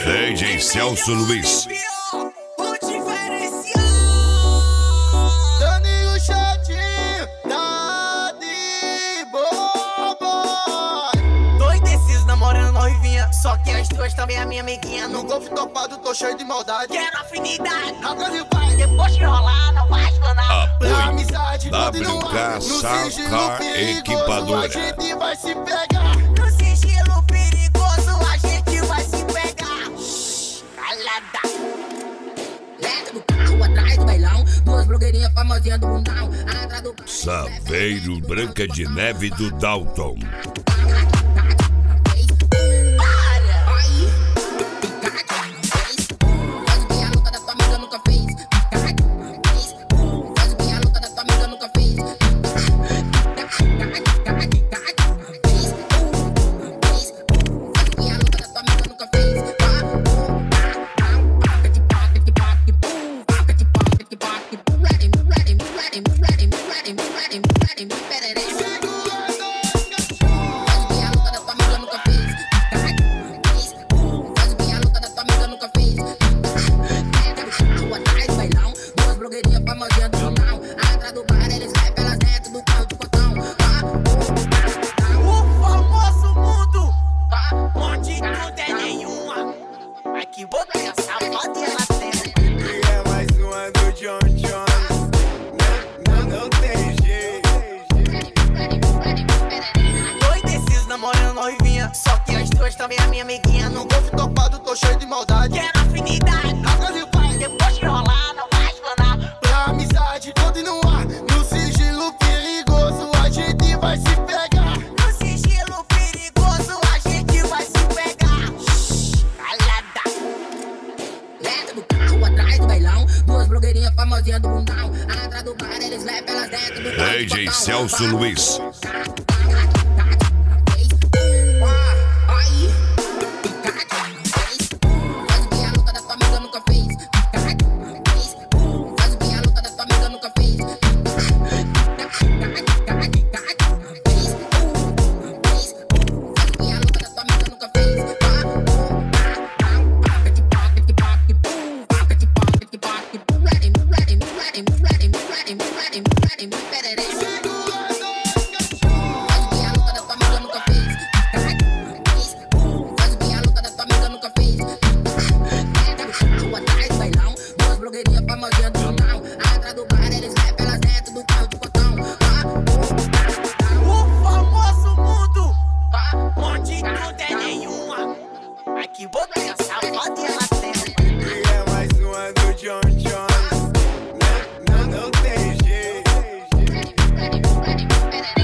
DJ Celso Luiz. O diferencial. Daninho chatinho, tá de bobo. Tô indeciso, namorando noivinha. Só que as duas também é minha amiguinha. No golfe topado, tô cheio de maldade. Quero afinidade. Atrás e vai, Depois de rolar, não vai explanar. pra Apoio amizade, continuar. WK No Sacar sigilo perigoso, Equipadora. a gente vai se pegar. No sigilo perigoso, a gente vai se pegar. Calada. Letra do carro, atrás do bailão. Duas blogueirinhas famosinhas do mundão. Atrás do Saveiro Branca de Neve do Dalton. Que botei a safadinha na tela. E é mais uma do John Jones. Não tem jeito. Tô indeciso, namorando noivinha. Só que as duas também é minha amiguinha. No golfe topado, tô cheio de maldade. Quero afinidade. Atrás e vai, Depois de rolar, não vai explanar. pra amizade continuar. No sigilo perigoso, a gente vai se pegar. No sigilo perigoso, a gente vai se pegar. Calada. letra do carro, atrás do bailão. Duas blogueirinhas famosinhas do mundão. Atrás do bar, eles levam elas dentro do carro. DJ Celso Luiz. O famoso mundo, onde não tem nenhuma. Aqui botei a safadinha na tela. E é mais uma do John Jones. Não tem jeito.